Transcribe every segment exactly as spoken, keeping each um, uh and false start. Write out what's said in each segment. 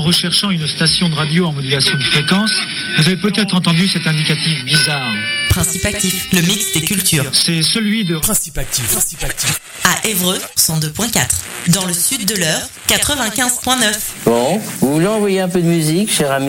recherchant une station de radio en modulation de fréquence, vous avez peut-être entendu cet indicatif bizarre. Principe Actif, le mix des cultures. C'est celui de Principe Actif. Principe Actif. À Évreux, cent deux virgule quatre. Dans le sud de l'Eure, quatre-vingt-quinze virgule neuf. Bon, vous voulez envoyer un peu de musique, cher ami ?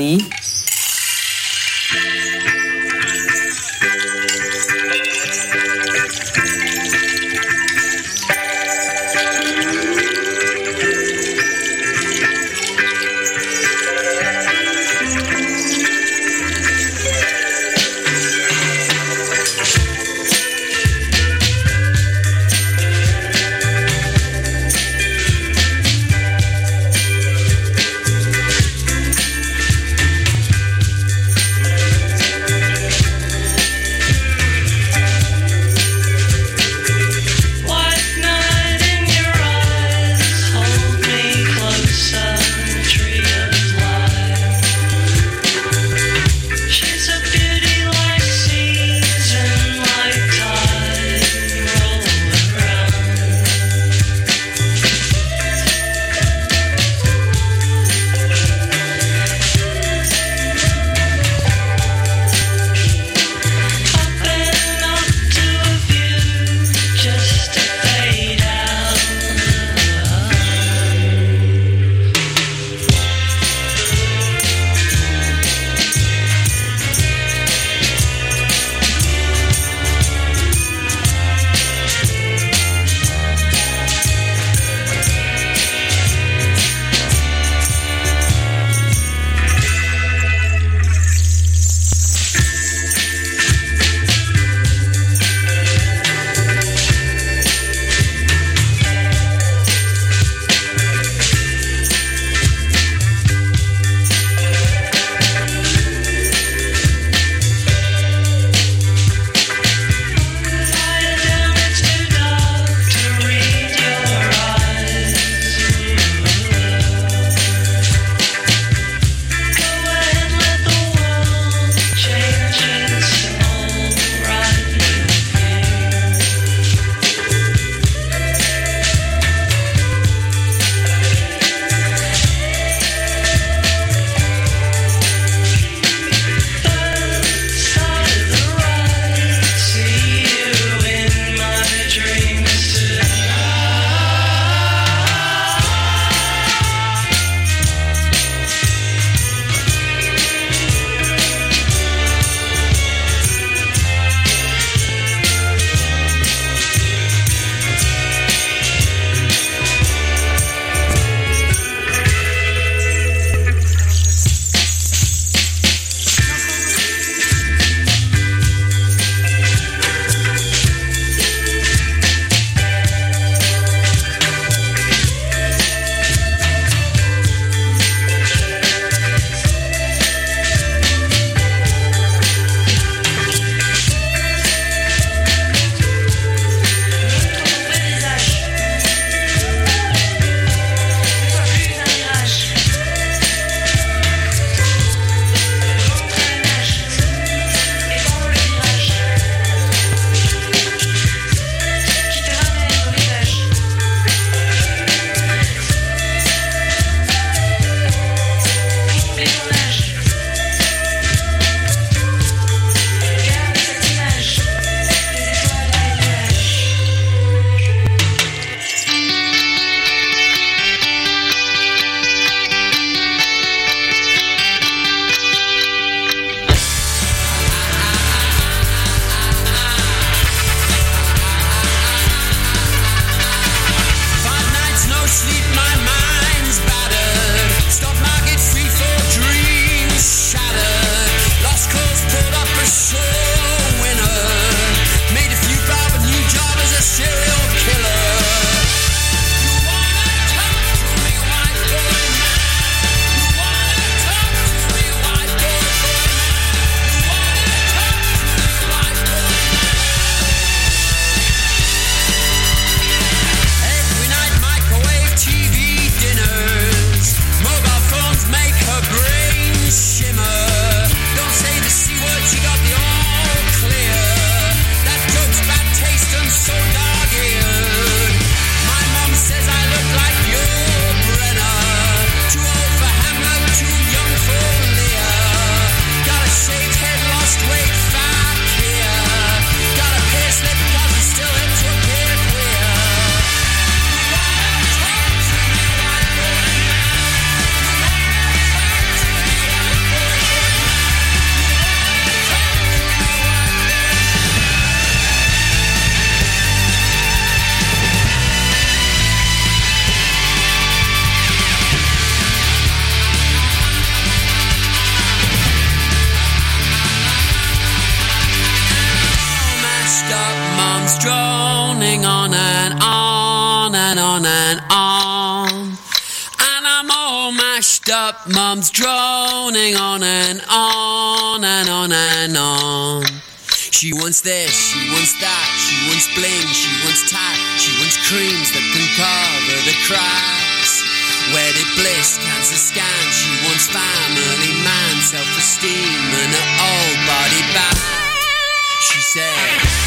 and on. And I'm all mashed up, mum's droning on and on and on and on. She wants this, she wants that, she wants bling, she wants tat, she wants creams that can cover the cracks. Wedded bliss, cancer scan, she wants family man, self-esteem and her old body back. She said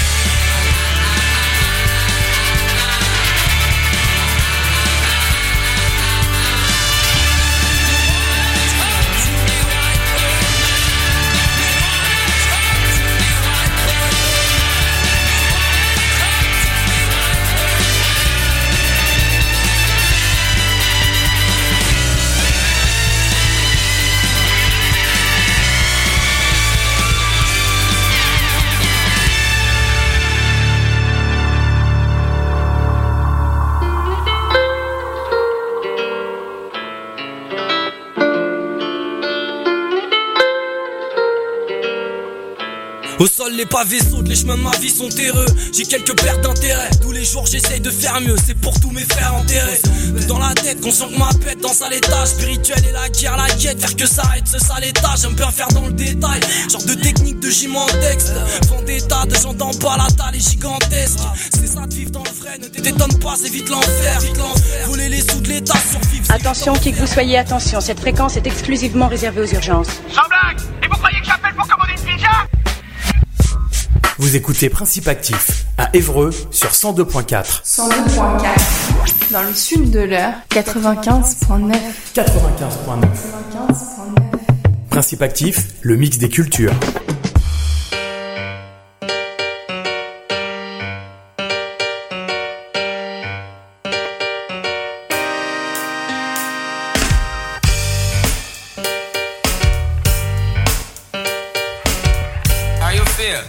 Au sol les pavés sautent, les chemins de ma vie sont terreux. J'ai quelques pertes d'intérêt, tous les jours j'essaye de faire mieux. C'est pour tous mes frères enterrés. Dans la tête, conscient que ma pète dans sale état spirituel et la guerre, la quête, faire que ça arrête ce sale état. J'aime bien faire dans le détail, genre de technique de gym en texte. Vendetta de j'entends pas la taille est gigantesque. C'est ça de vivre dans le vrai, ne t'étonne pas, c'est vite l'enfer. Voler les sous de l'état, survivre. Attention, qui que vous soyez, attention, cette fréquence est exclusivement réservée aux urgences. Sans blague. Et vous croyez que j'appelle pour commander une pizza? Vous écoutez Principe Actif à Évreux sur cent deux point quatre. cent deux point quatre. Dans le sud de l'heure, quatre-vingt-quinze point neuf. quatre-vingt-quinze point neuf. quatre-vingt-quinze point neuf. Principe Actif, le mix des cultures. How you feel?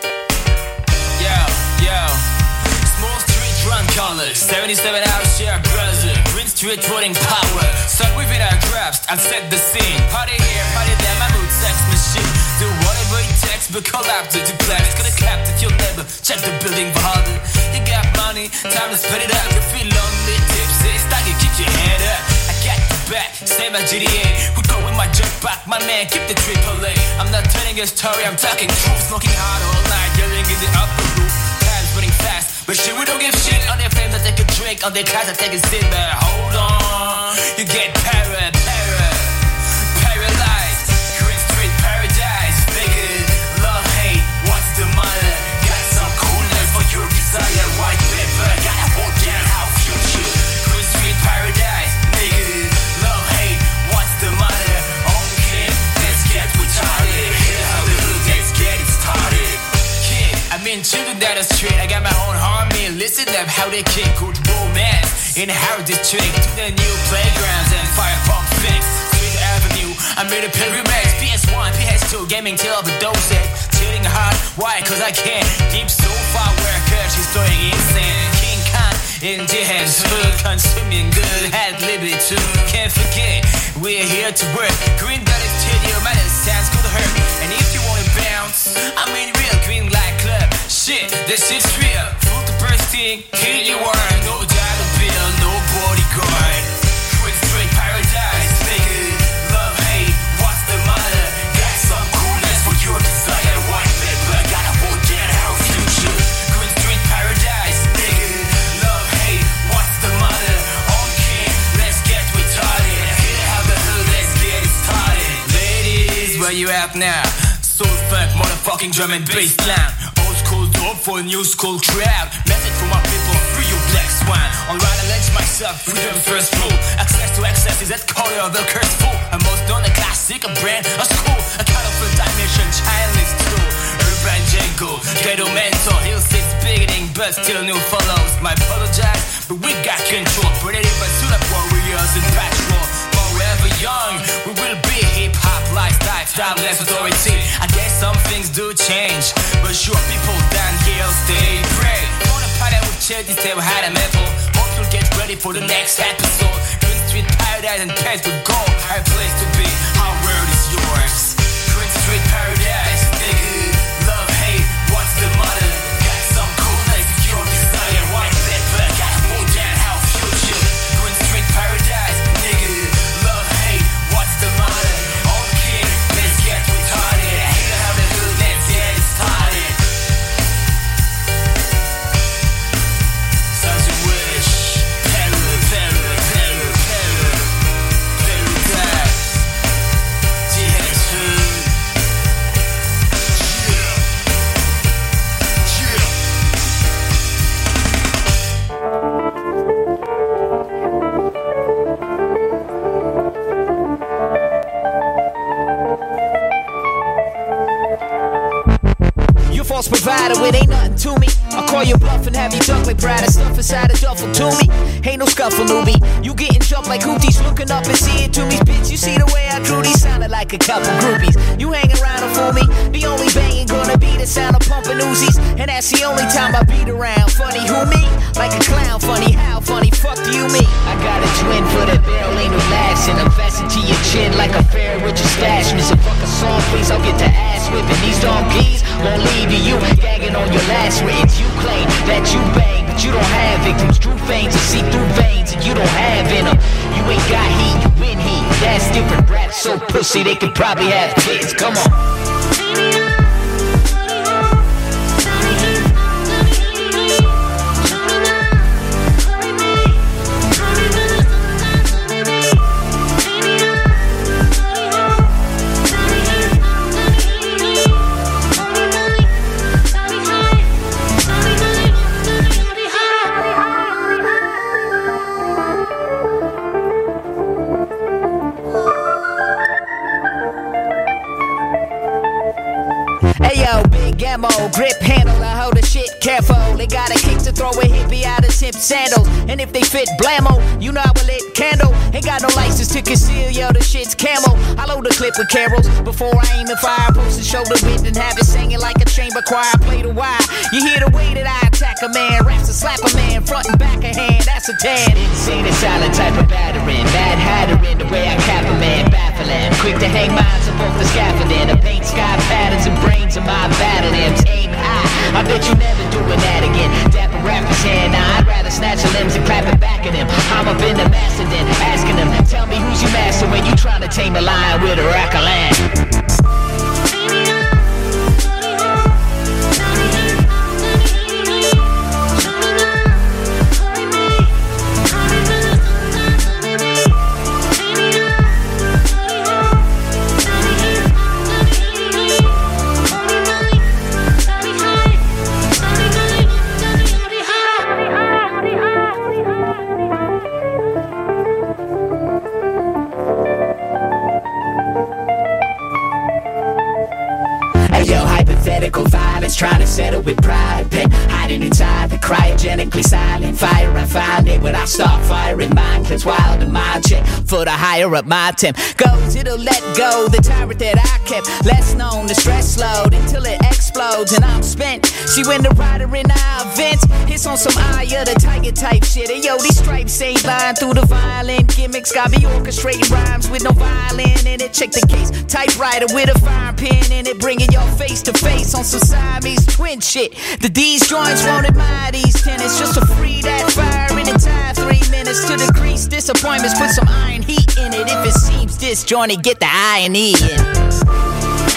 seventy-seven hours share brother, Green Street voting power. Start within our grasp and set the scene. Party here, party there, my mood sex machine. Do whatever it takes, but collapse to declare. It's gonna clap if you'll never check the building for harder. You got money, time to spend it up. You feel lonely, tipsy, start you keep your head up. I got the back, same as G D A. We go with my jet back, my man, keep the triple A. I'm not telling a story, I'm talking truth. Smoking hard all night, yelling in the upper roof. Time's running fast. But shit, we don't give shit on their fame, I take a drink. On their class, I take a sip, but hold on. You get para, para, paralyzed. Green Street paradise, nigga. Love, hate, what's the matter? Got some coolness for your desire. White paper, gotta hold down our future. Green Street paradise, nigga. Love, hate, what's the matter? Okay, let's get retarded. Hit how the hood, let's get it started. Kid, I'm in children down the street, I got my own heart. Listen up how they kick good romance in Harrow District to the new playgrounds and fire pump fix. Street Avenue, I made a pilgrimage. P S one, P S two, gaming till overdose it. Chilling hard, why? Cause I can't. Deep so far where curse is going insane. King Khan in the hands, hood consuming good, had liberty too. Can't forget, we're here to work. Green Valley Stadium, man, it sounds good to hurt. And if you wanna bounce, I'm in real green light club. Shit, this shit's real. Full to bursting, here you are. No dollar bill, no bodyguard. Green Street paradise, nigga. Love, hate, what's the matter? Got some coolness for your desire. White paper, gotta hold down our future. Green Street paradise, nigga. Love, hate, what's the matter? Okay, let's get retarded. Here how the hood, let's get it started. Ladies, where you at now? Soul funk, motherfucking drum and bass line. Old school dope for a new school crowd. Message for my people, free your black swan. Alright, I lynch myself, freedom first rule. Access to access is that color of the curse fool. A most known, a classic, a brand, a school. A colorful dimension, childless tool. Urban Django, ghetto mentor. He'll say it's beginning, but still new follows. My apologize, but we got control. Predator, but still up warriors in patrol. Forever young, we will be hip-hop lifestyle, timeless authority. I guess some things do change, but sure people down here stay pray. Wanna party with churches, they will hide a maple. Hope you'll get ready for the next episode. Green Street paradise and pets with gold. Our place to be, our world is yours. Green Street paradise, nigga. Love, hate, what's the matter? Got some coolness, your desire. White paper, gotta hold down our future. false provider, it ain't nothing to me. I'll call you bluff and have you duck like Brad. Stuff inside a duffel to me. Ain't no scuffle, newbie. You getting jumped like hooties, looking up and see it to me. Bitch, you see the way I drew these, sounded like a couple groupies. You hang around and fool me. The only banging gonna be the sound of pumping Uzis, and that's the only time I beat around. Funny who me? Like a clown. Funny how? Funny fuck do you me? I got a twin for the barrel, ain't no last, and I'm fastened to your chin like a ferret with your stash. Miss a fucking song, please. I'll get the ass whipping. These donkeys won't leave you. You gagging on your last words. You claim that you bang, but you don't have victims. True veins and see through veins, and you don't have in them. You ain't got heat, you win heat. That's different. Rap so pussy they could probably have kids. Come on. Hey yo, big ammo, grip handle, I hold the shit careful. They got a kick to throw a hippie out of hip sandals. And if they fit blammo, you know I will lit candle. Ain't got no license to conceal, yo, the shit's camo. I load the clip with carols before I aim and fire. Post the shoulder width and have it singing like a chamber choir. Play the wire, you hear the way that I attack a man. Raps to slap a man, front and back a hand, that's a tan. Insane and silent type of battering. Mad hatter in the way I cap a man, baffling. Quick to hang minds up off the scaffolding. I paint sky patterns and brains of my battle limbs. Aim high, I bet you never doing that again. Dapper rappers here, nah, I'd rather snatch your limbs and clap it back at him. I'm up in the master then, asking them, tell me who's your master when you trying to tame a lion with a rack of land. Violence, trying to settle with pride, then hiding inside the cryogenically silent fire. I find it when I start firing mine, cause wild in my check for the higher up my temp goes, it'll let go the tyrant that I kept. Less known, the stress load until it explodes and I'm spent. See when the rider in our events hits on some eye of the tiger type shit. And yo, these stripes ain't lying through the violent gimmicks. Got me orchestrating rhymes with no violin in it. Check the case, typewriter with a fire pen in it, bringing y'all face to face on some Siamese twin shit. The D's joints won't admire these tenants, just to free that fire in a time. Three minutes to decrease disappointments, put some iron heat in it. If it seems disjointed, get the irony in.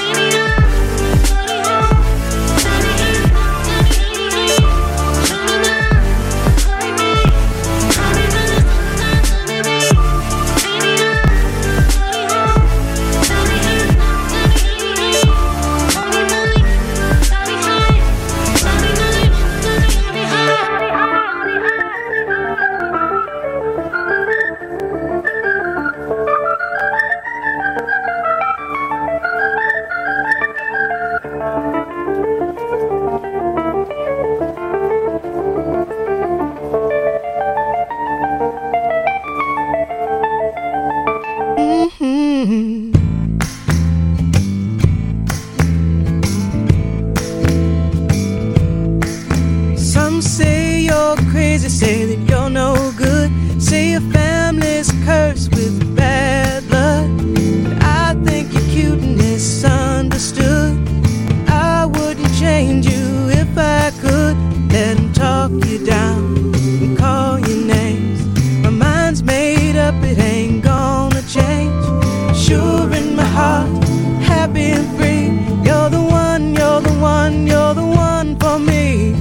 Say that you're no good. Say your family's cursed with bad luck. But I think you're cute and misunderstood. I wouldn't change you if I could. Let them talk you down and call you names. My mind's made up, it ain't gonna change. Sure in my heart, happy and free. You're the one, you're the one, you're the one for me.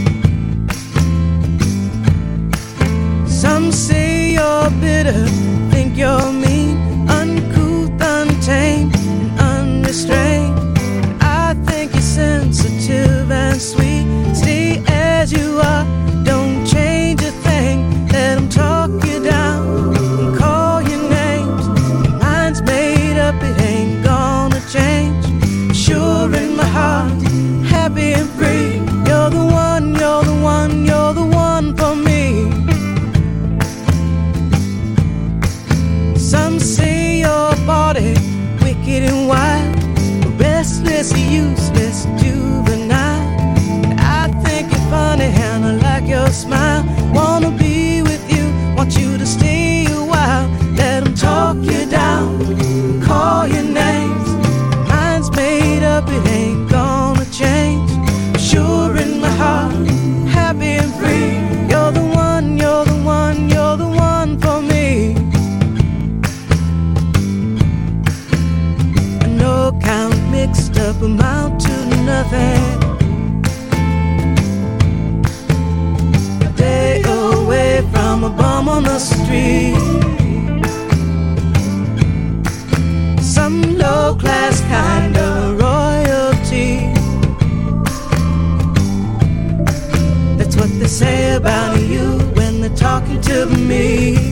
Some say you're bitter, think you're mean, uncouth, untamed, and unrestrained. But I think you're sensitive and sweet. Stay as you are, don't a useless juvenile. I think you're funny and I like your smile. Wanna be with you, want you to stay a while. Let them talk you down, call your names. Mind's made up, it ain't gonna change. Sure in my heart, happy and free. You're the one, you're the one, you're the one for me. A no count mixed up amount to nothing. A day away from a bum on the street. Some low class kind of royalty. That's what they say about you when they're talking to me.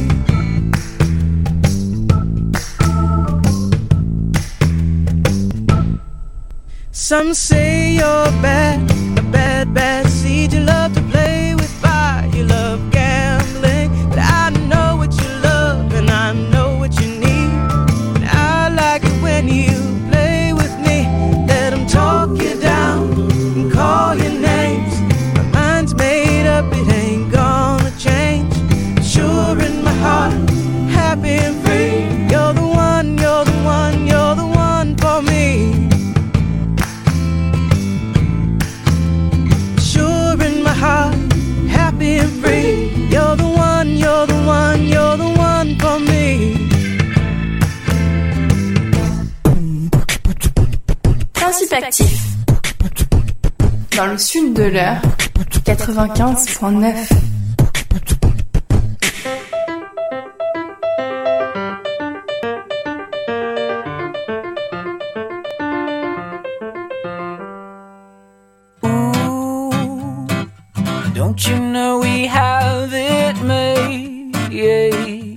Some say you're bad, a bad, bad seed. You love to play with fire, you love gambling. But I know what you love and I know what you need. And I like it when you play with me. Let them talk you down and call your names. My mind's made up, it ain't gonna change. Sure in my heart, happy and free. You're the one, you're the one, you're the one for me. Heart, happy and free. You're the one, you're the one, you're the one for me. Principe actif. Dans le sud de l'heure, quatre-vingt-quinze virgule neuf. Don't you know we have it made? Yeah,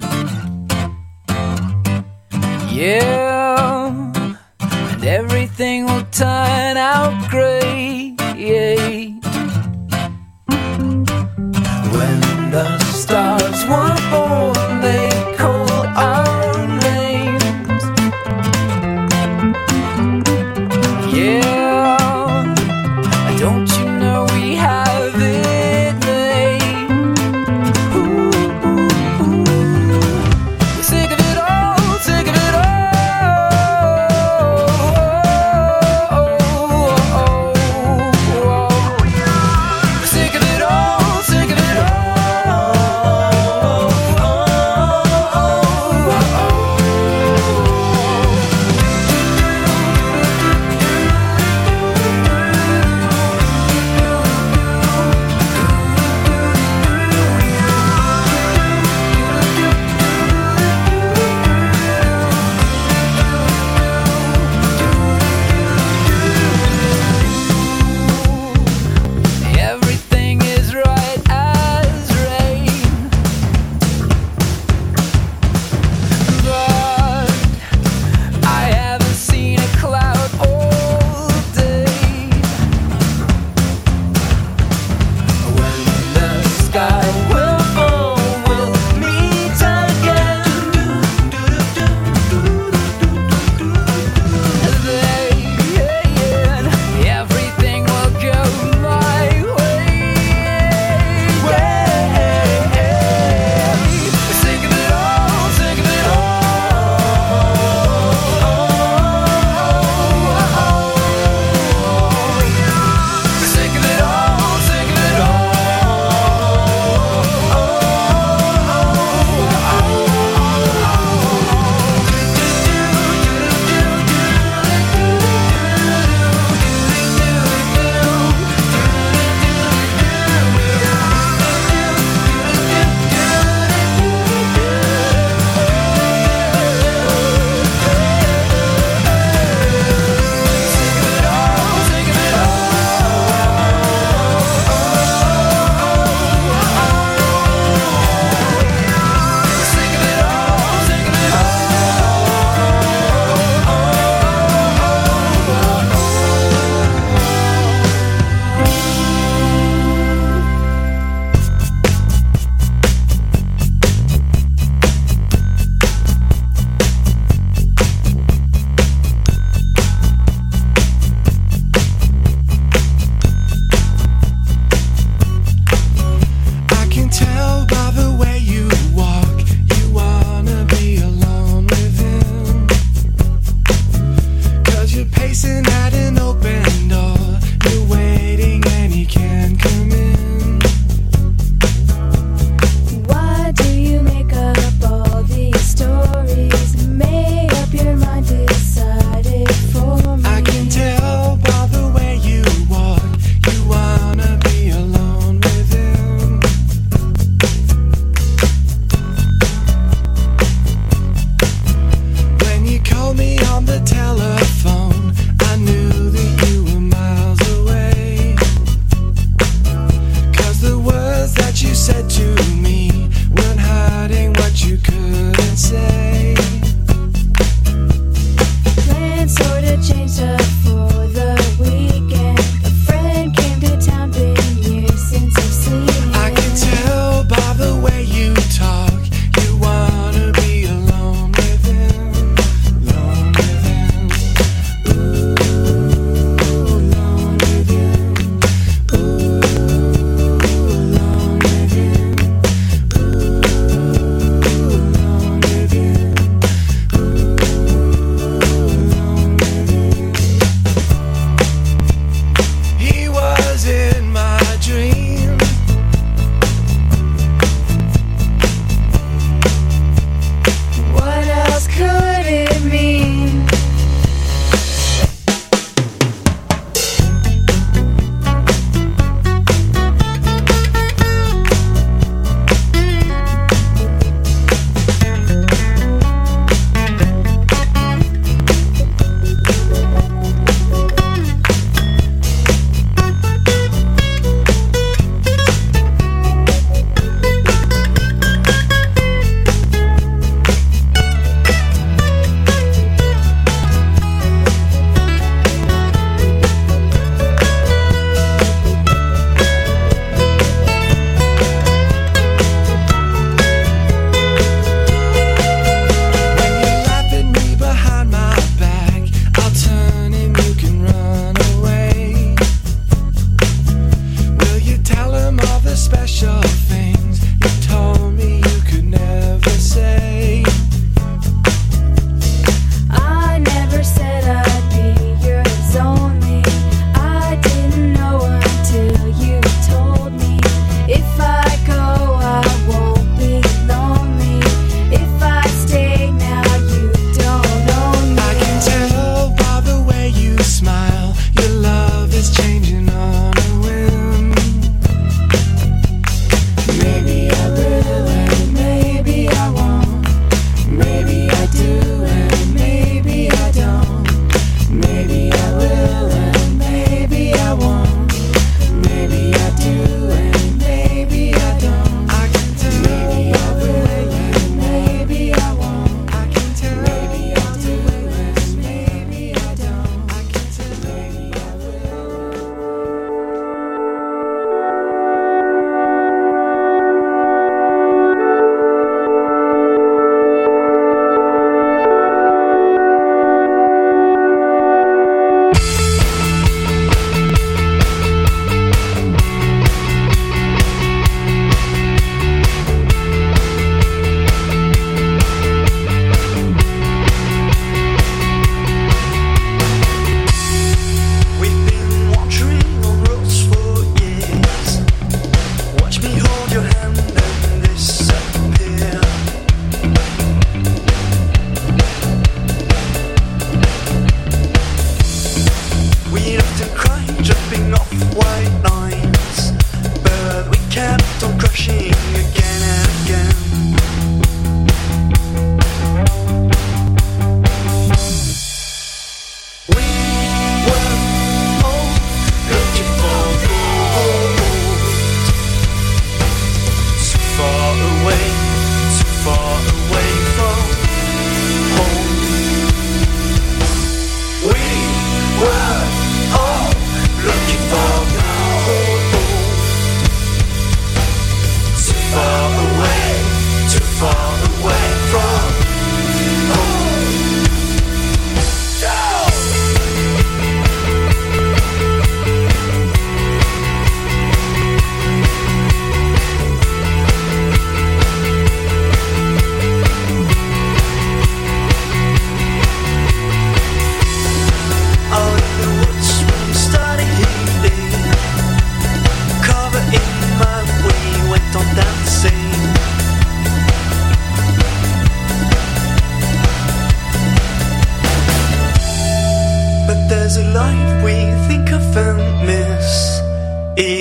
yeah. And everything will turn out great. Yeah. When the stars were born, they called our names. Yeah. Don't you know we have it made? Ooh, ooh, ooh. We're sick of it all, sick of it all. Oh, oh, oh, oh.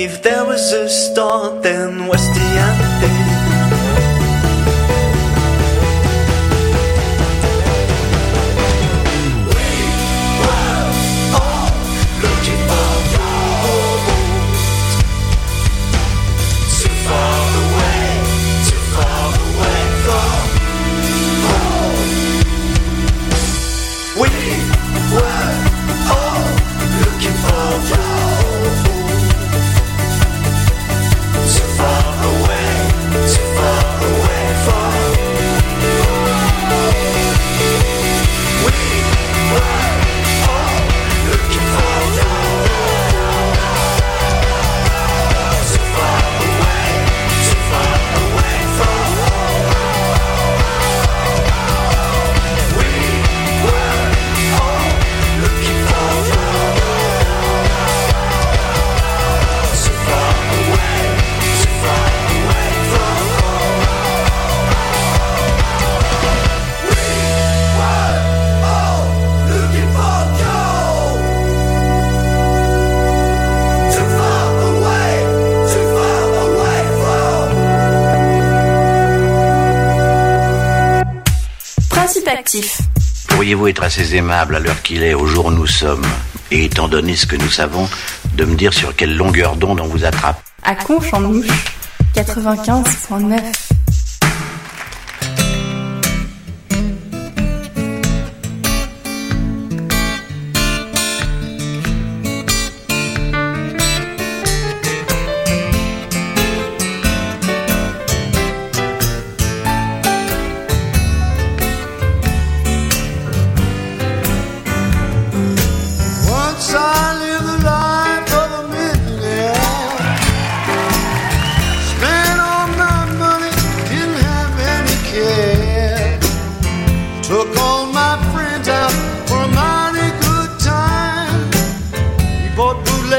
If there was a start, then what's the end? Actif. Pourriez-vous être assez aimable à l'heure qu'il est, au jour où nous sommes, et étant donné ce que nous savons, de me dire sur quelle longueur d'onde on vous attrape? À Conche en Ouche, quatre-vingt-quinze virgule neuf.